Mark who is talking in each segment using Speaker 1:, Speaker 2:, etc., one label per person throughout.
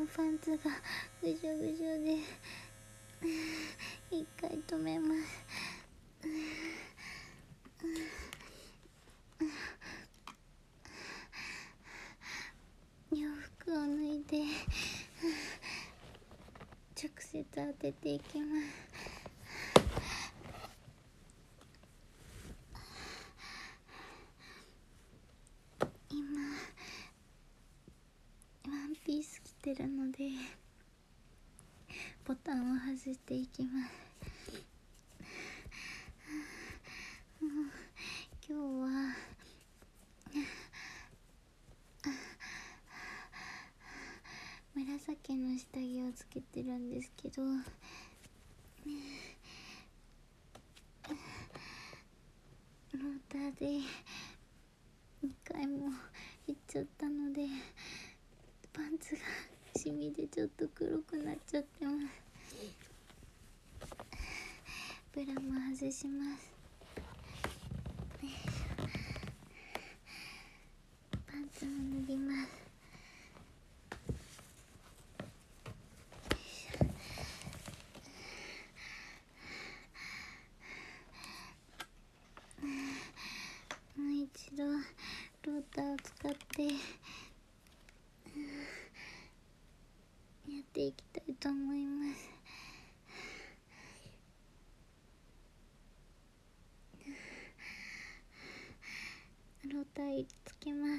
Speaker 1: パンツがぐしょぐしょで、一回止めます。洋服を脱いで直接当てていきます。今ワンピース着てるのでボタンを外していきます。もう今日は紫の下着をつけてるんですけど、ローターで2回も行っちゃったのでパンツがシミでちょっと黒くなっちゃってます。ブラも外します。パンツも脱ぎます。もう一度ローターを使ってやっていきたいと思います。ローターつけます。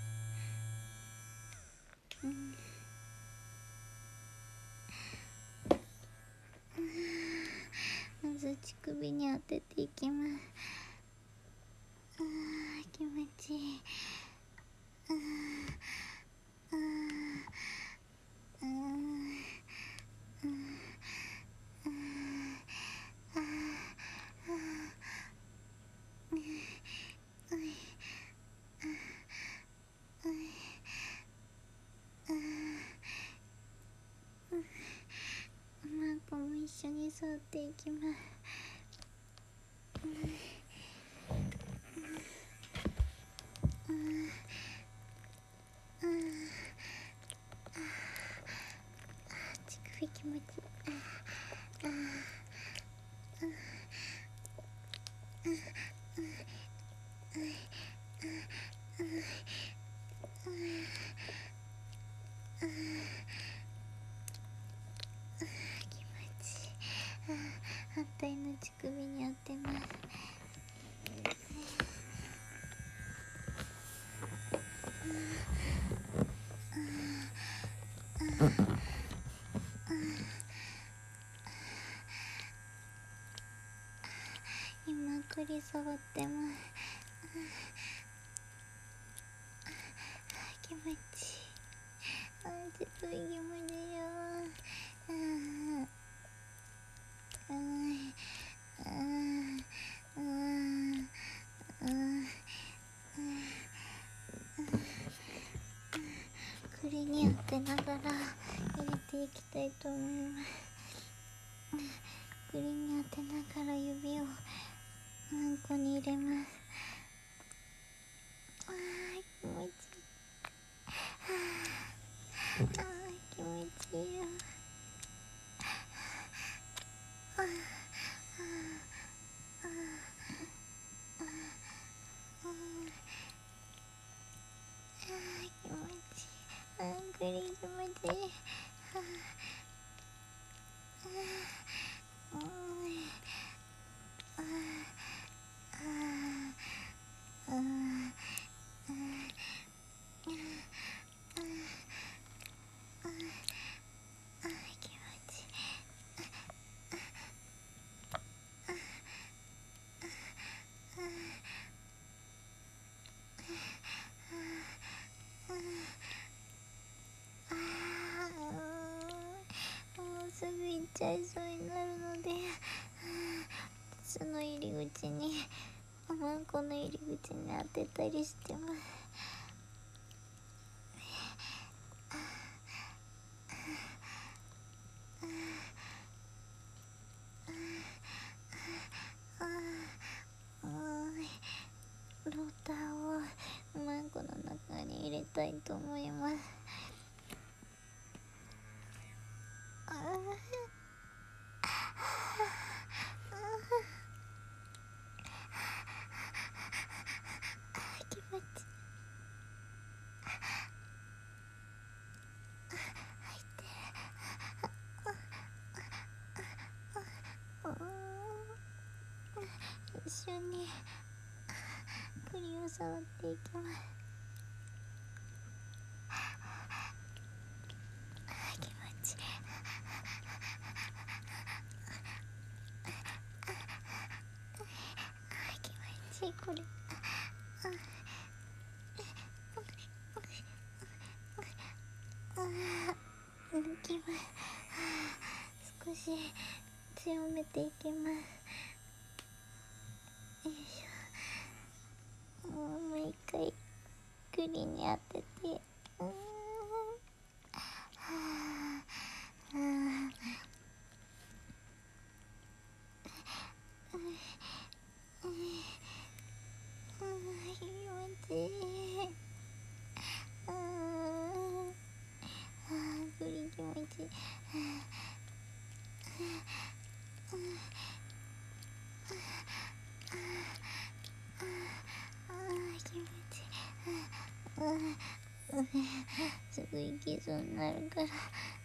Speaker 1: まず乳首に当てていきます。気持ちいい。マンコも一緒に座っていきます。乳首気持ちいい。反対の乳首に当てます。今栗触ってます。気持ちいい。乳首気持ちいいよ。栗に当てながら入れていきたいと思います。栗に当てながら指をマンコに入れます。気持ちいい。気持ちいいよ。気持ちいい。栗気持ちいい。すぐ行っちゃいそうになるので、その入り口にマンコの入り口に当てたりしてます。ローターをマンコの中に入れたいと思います。 触っていきます。気持ちいい。気持ちいいこれ。抜きます。少し強めていきます。よいしょ。もう一回グリに当てて、気持ちいい。グリ気持ちいい。気持ちいい。すぐ行きそうになるから、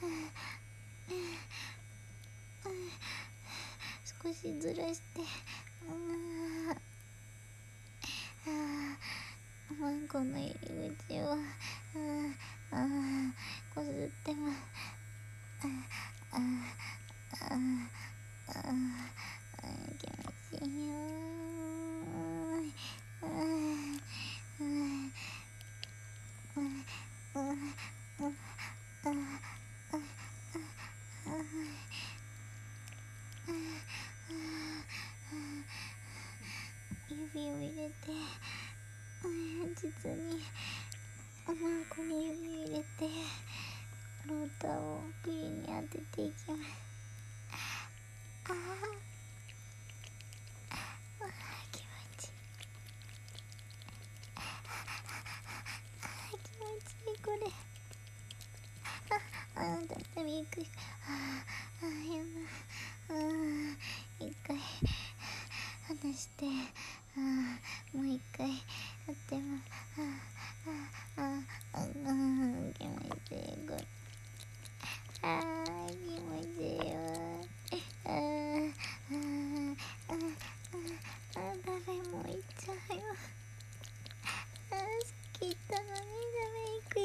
Speaker 1: 少しずらして、マンコの入り口をこすってます。気持ちいいよ。指を入れて、実にマンコに指を入れて、ローターをグリに当てていきます。気持ちいい。気持ちいいこれ。だってびっくり。一回離して、もう一回やってます。気持ちいいこれ。気持ちいいわ。ダメ、もういっちゃうよ。さっき言ったのに、ダメ、行く。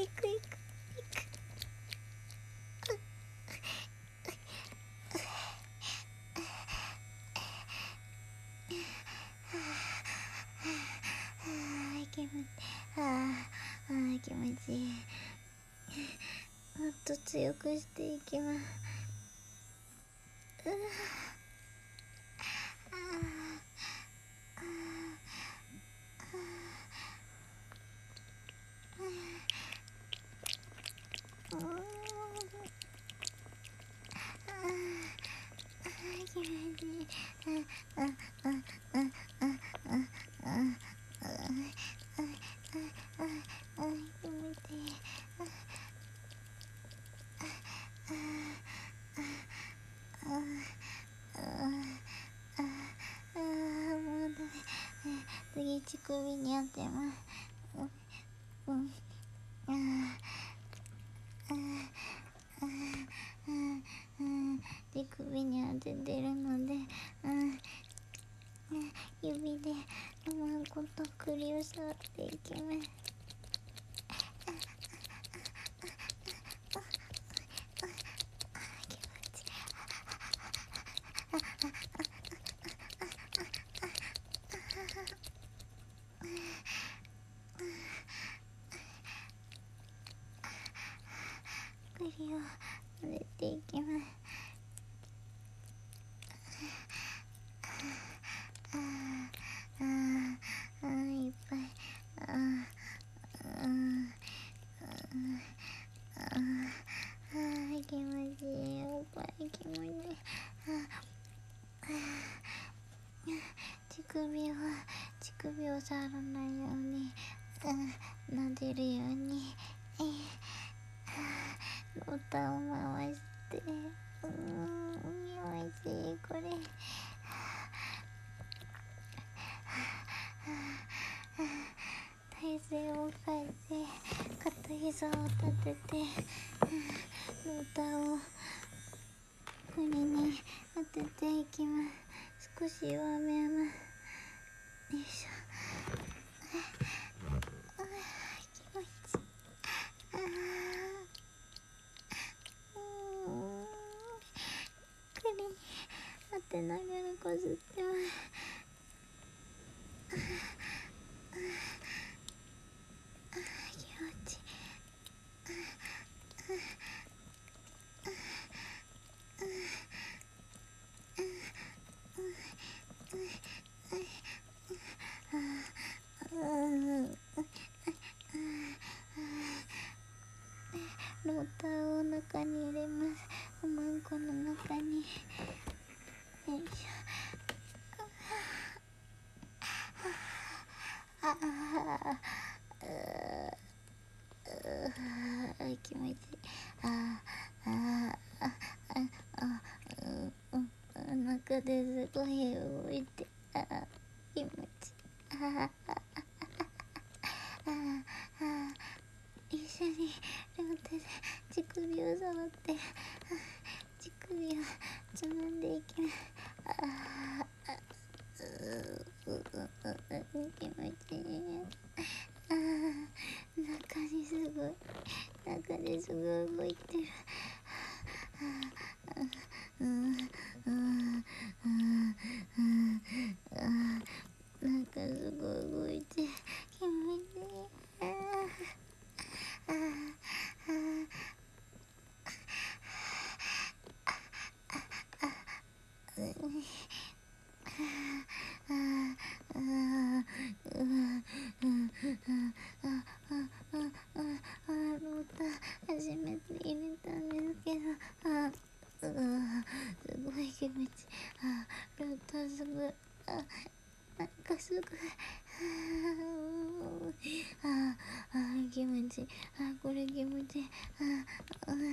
Speaker 1: 気持ちいい。もっと強くしていきます。気持ちいい。もうダメ。次乳首に当てます。手首に当ててるので、指でマンコと栗を触っていきます。栗を混ぜていきます。いっぱい。気持ちいい。おっぱい気持ちいい。乳首を触らないように、撫でるように、ローターを回して、気持ちいいこれ。体勢を変えて、片膝を立てて、ローターを栗に当てていきます。少し弱めます。よいしょ。 気持ちいい。栗当てながらこすってます。気持ちいい。ローターを中に入れます。おまんこの中に。よいしょ。気持ちいい。中ですごい動いて、気持ちいい。一緒に両手で乳首を触って乳首をつまんでいきます。気持ちいい。中ですごい動いてる。なんかすごい動いて気持ちいい。ローター初めて入れたんですけど、すごい気持ちいい。ローターすごい。なんかすごい。気持ちいい。これ気持ちいい。